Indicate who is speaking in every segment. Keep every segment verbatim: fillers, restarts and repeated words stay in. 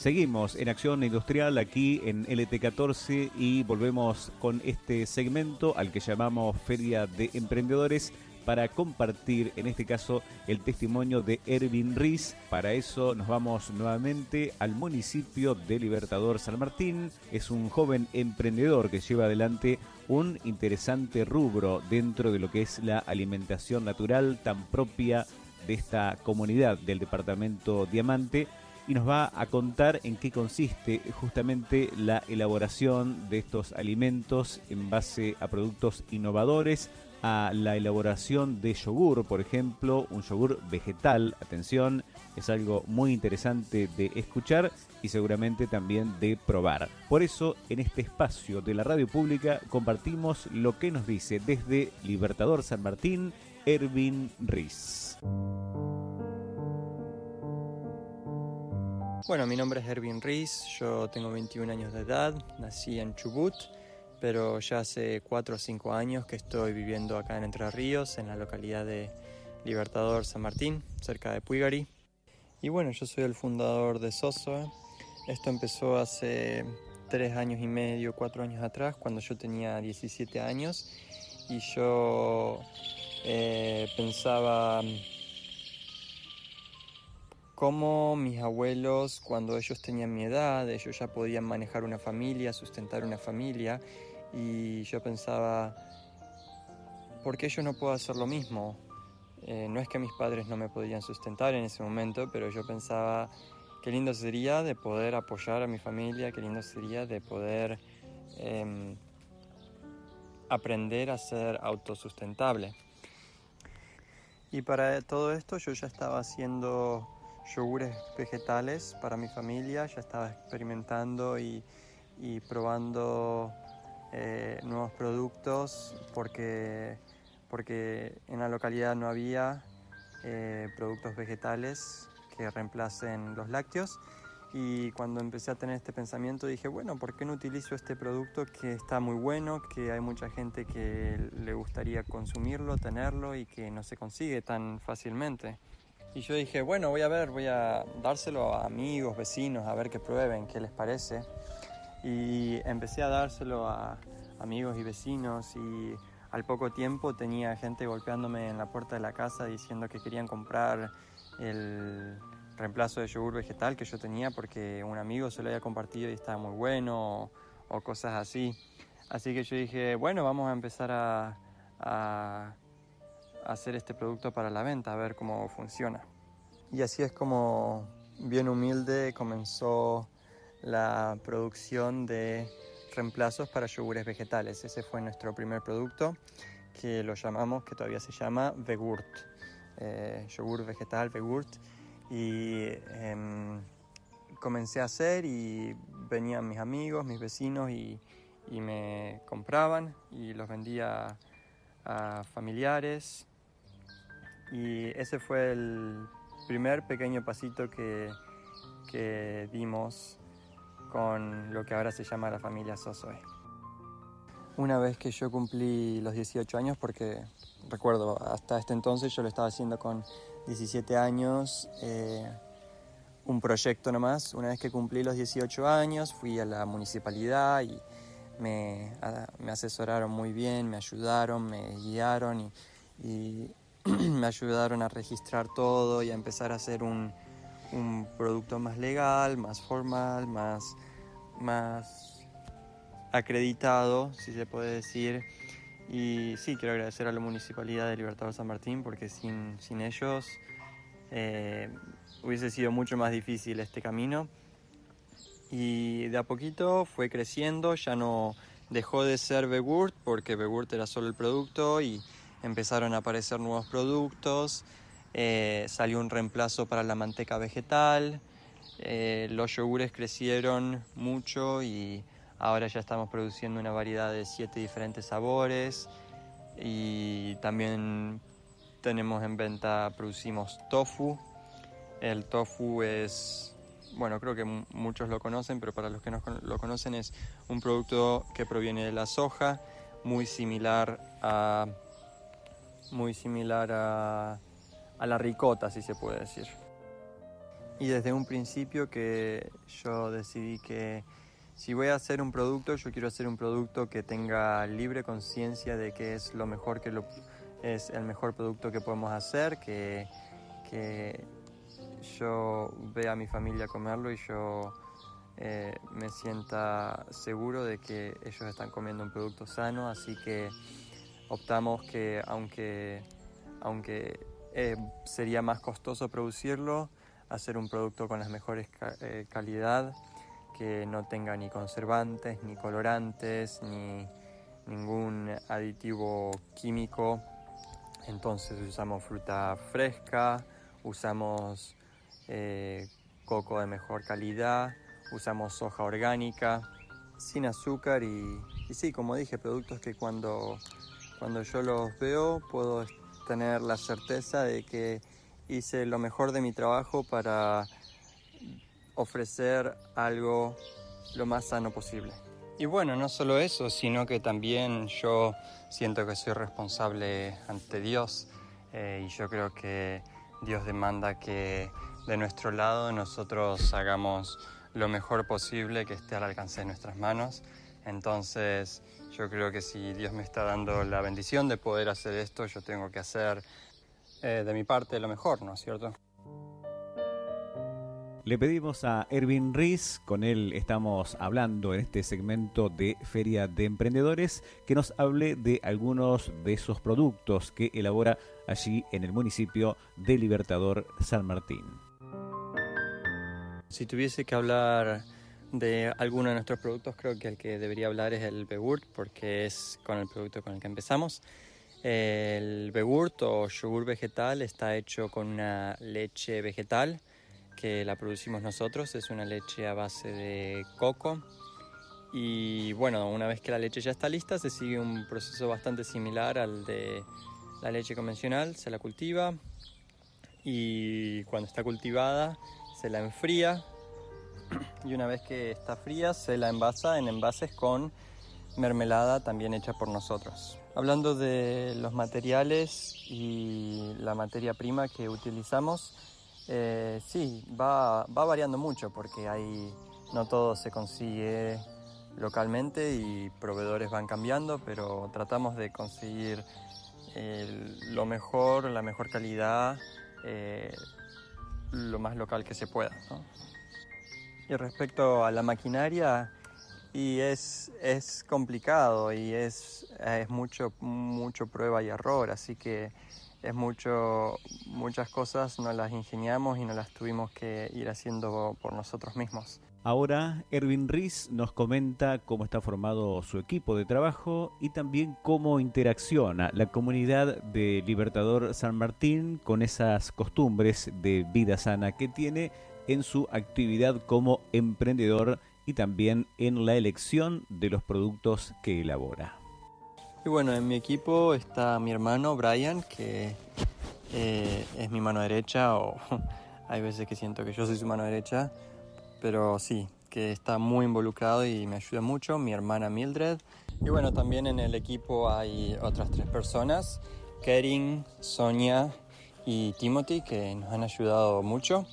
Speaker 1: Seguimos en Acción Industrial aquí en L T catorce y volvemos con este segmento al que llamamos Feria de Emprendedores para compartir, en este caso, el testimonio de Ervin Riz. Para eso nos vamos nuevamente al municipio de Libertador San Martín. Es un joven emprendedor que lleva adelante un interesante rubro dentro de lo que es la alimentación natural tan propia de esta comunidad del departamento Diamante, y nos va a contar en qué consiste justamente la elaboración de estos alimentos en base a productos innovadores, a la elaboración de yogur, por ejemplo, un yogur vegetal. Atención, es algo muy interesante de escuchar y seguramente también de probar. Por eso, en este espacio de la radio pública compartimos lo que nos dice desde Libertador San Martín, Ervin Riz.
Speaker 2: Bueno, mi nombre es Ervin Riz, yo tengo veintiún años de edad, nací en Chubut, pero ya hace cuatro o cinco años que estoy viviendo acá en Entre Ríos, en la localidad de Libertador San Martín, cerca de Puigari. Y bueno, yo soy el fundador de Sosoe. Esto empezó hace tres años y medio, cuatro años atrás, cuando yo tenía diecisiete años, y yo eh, pensaba cómo mis abuelos, cuando ellos tenían mi edad, ellos ya podían manejar una familia, sustentar una familia, y yo pensaba, ¿por qué yo no puedo hacer lo mismo? Eh, no es que mis padres no me podían sustentar en ese momento, pero yo pensaba, qué lindo sería de poder apoyar a mi familia, qué lindo sería de poder eh, aprender a ser autosustentable. Y para todo esto yo ya estaba haciendo yogures vegetales para mi familia, ya estaba experimentando y, y probando eh, nuevos productos porque, porque en la localidad no había eh, productos vegetales que reemplacen los lácteos. Y cuando empecé a tener este pensamiento dije, bueno, ¿por qué no utilizo este producto que está muy bueno, que hay mucha gente que le gustaría consumirlo, tenerlo y que no se consigue tan fácilmente? Y yo dije, bueno, voy a ver, voy a dárselo a amigos, vecinos, a ver que prueben, qué les parece. Y empecé a dárselo a amigos y vecinos y al poco tiempo tenía gente golpeándome en la puerta de la casa diciendo que querían comprar el reemplazo de yogur vegetal que yo tenía porque un amigo se lo había compartido y estaba muy bueno, o, o cosas así. Así que yo dije, bueno, vamos a empezar a, a hacer este producto para la venta, a ver cómo funciona. Y así es como, bien humilde, comenzó la producción de reemplazos para yogures vegetales. Ese fue nuestro primer producto, que lo llamamos, que todavía se llama Vegurt, eh, yogur vegetal Vegurt. Y eh, comencé a hacer y venían mis amigos, mis vecinos y, y me compraban y los vendía a, a familiares. Y ese fue el primer pequeño pasito que, que dimos con lo que ahora se llama la familia Sosoe. Una vez que yo cumplí los dieciocho años, porque recuerdo, hasta este entonces yo lo estaba haciendo con diecisiete años, eh, un proyecto nomás. Una vez que cumplí los dieciocho años, fui a la municipalidad y me, a, me asesoraron muy bien, me ayudaron, me guiaron y, y me ayudaron a registrar todo y a empezar a hacer un, un producto más legal, más formal, más, más acreditado, si se puede decir. Y sí, quiero agradecer a la Municipalidad de Libertador San Martín porque sin, sin ellos eh, hubiese sido mucho más difícil este camino. Y de a poquito fue creciendo, ya no dejó de ser Vegurt porque Vegurt era solo el producto y empezaron a aparecer nuevos productos, eh, salió un reemplazo para la manteca vegetal, eh, los yogures crecieron mucho y ahora ya estamos produciendo una variedad de siete diferentes sabores y también tenemos en venta, producimos tofu. El tofu es, bueno, creo que muchos lo conocen, pero para los que no lo conocen es un producto que proviene de la soja, muy similar a, muy similar a, a la ricota, si se puede decir. Y desde un principio que yo decidí que si voy a hacer un producto, yo quiero hacer un producto que tenga libre conciencia de que es lo mejor que lo, es el mejor producto que podemos hacer, que, que yo vea a mi familia comerlo y yo eh, me sienta seguro de que ellos están comiendo un producto sano, así que optamos que aunque, aunque eh, sería más costoso producirlo, hacer un producto con las mejores ca eh, calidad, que no tenga ni conservantes, ni colorantes, ni ningún aditivo químico. Entonces usamos fruta fresca, usamos eh, coco de mejor calidad, usamos soja orgánica, sin azúcar y, y sí, como dije, productos que cuando, cuando yo los veo puedo tener la certeza de que hice lo mejor de mi trabajo para ofrecer algo lo más sano posible. Y bueno, no solo eso, sino que también yo siento que soy responsable ante Dios eh, y yo creo que Dios demanda que de nuestro lado nosotros hagamos lo mejor posible que esté al alcance de nuestras manos. Entonces yo creo que si Dios me está dando la bendición de poder hacer esto, yo tengo que hacer eh, de mi parte lo mejor, ¿no es cierto?
Speaker 1: Le pedimos a Erwin Ries, con él estamos hablando en este segmento de Feria de Emprendedores, que nos hable de algunos de esos productos que elabora allí en el municipio de Libertador San Martín.
Speaker 2: Si tuviese que hablar de alguno de nuestros productos, creo que el que debería hablar es el Begurt, porque es con el producto con el que empezamos. El Begurt o yogur vegetal está hecho con una leche vegetal que la producimos nosotros, es una leche a base de coco y bueno, una vez que la leche ya está lista se sigue un proceso bastante similar al de la leche convencional, se la cultiva y cuando está cultivada se la enfría y una vez que está fría se la envasa en envases con mermelada también hecha por nosotros. Hablando de los materiales y la materia prima que utilizamos, Eh, sí, va, va variando mucho porque hay, no todo se consigue localmente y proveedores van cambiando, pero tratamos de conseguir eh, lo mejor, la mejor calidad, eh, lo más local que se pueda, ¿no? Y respecto a la maquinaria, y es, es complicado y es, es mucho, mucho prueba y error, así que es mucho, muchas cosas no las ingeniamos y no las tuvimos que ir haciendo por nosotros mismos.
Speaker 1: Ahora Erwin Ries nos comenta cómo está formado su equipo de trabajo y también cómo interacciona la comunidad de Libertador San Martín con esas costumbres de vida sana que tiene en su actividad como emprendedor y también en la elección de los productos que elabora.
Speaker 2: Y bueno, en mi equipo está mi hermano Brian, que eh, es mi mano derecha, o hay veces que siento que yo soy su mano derecha, pero sí, que está muy involucrado y me ayuda mucho, mi hermana Mildred. Y bueno, también en el equipo hay otras tres personas, Kering, Sonia y Timothy, que nos han ayudado mucho.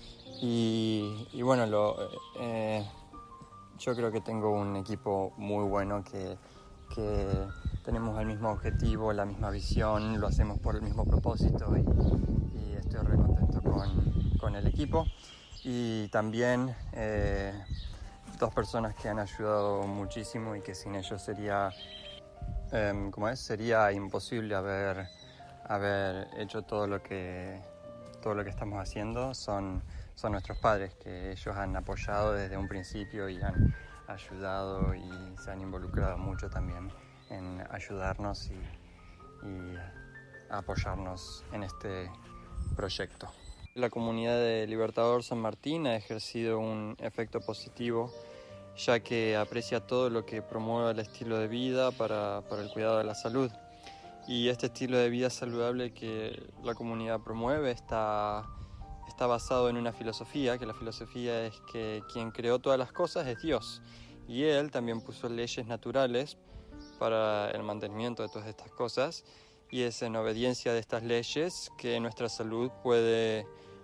Speaker 2: Y, y bueno, lo, eh, yo creo que tengo un equipo muy bueno que, que tenemos el mismo objetivo, la misma visión, lo hacemos por el mismo propósito y, y estoy re contento con, con el equipo. Y también eh, dos personas que han ayudado muchísimo y que sin ellos sería, eh, ¿cómo es? Sería imposible haber, haber hecho todo lo que, todo lo que estamos haciendo. Son, son nuestros padres, que ellos han apoyado desde un principio y han ayudado y se han involucrado mucho también en ayudarnos y, y apoyarnos en este proyecto. La comunidad de Libertador San Martín ha ejercido un efecto positivo, ya que aprecia todo lo que promueve el estilo de vida para, para el cuidado de la salud. Y este estilo de vida saludable que la comunidad promueve está, está basado en una filosofía, que la filosofía es que quien creó todas las cosas es Dios. Y Él también puso leyes naturales para el mantenimiento de todas estas cosas, y es en obediencia de estas leyes que nuestra salud puede,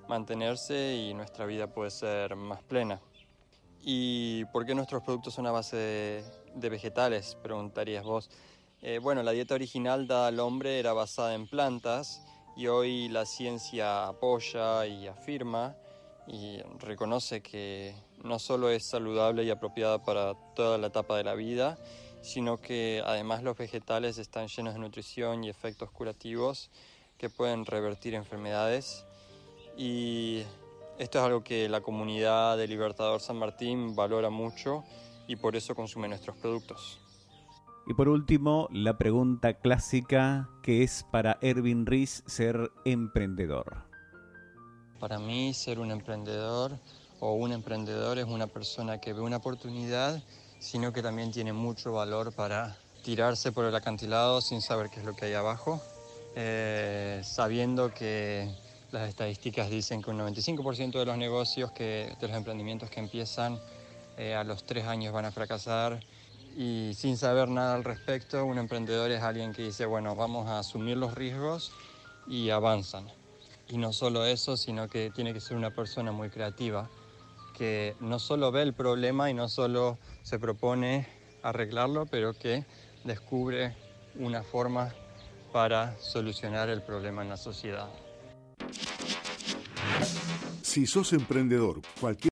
Speaker 2: mantenerse y nuestra vida puede ser más plena. ¿Y por qué nuestros productos son a base de, de vegetales?, preguntarías vos. Eh, bueno, la dieta original dada al hombre era basada en plantas y hoy la ciencia apoya y afirma y reconoce que no solo es saludable y apropiada para toda la etapa de la vida, sino que además los vegetales están llenos de nutrición y efectos curativos que pueden revertir enfermedades. Y esto es algo que la comunidad de Libertador San Martín valora mucho y por eso consume nuestros productos.
Speaker 1: Y por último, la pregunta clásica, ¿qué es para Erwin Ries ser emprendedor?
Speaker 2: Para mí, ser un emprendedor o un emprendedor es una persona que ve una oportunidad, sino que también tiene mucho valor para tirarse por el acantilado sin saber qué es lo que hay abajo, eh, sabiendo que las estadísticas dicen que un noventa y cinco por ciento de los negocios, que, de los emprendimientos que empiezan eh, a los tres años van a fracasar. Y sin saber nada al respecto, un emprendedor es alguien que dice, bueno, vamos a asumir los riesgos y avanzan. Y no solo eso, sino que tiene que ser una persona muy creativa, que no solo ve el problema y no solo se propone arreglarlo, pero que descubre una forma para solucionar el problema en la sociedad.
Speaker 3: Si sos emprendedor, cualquier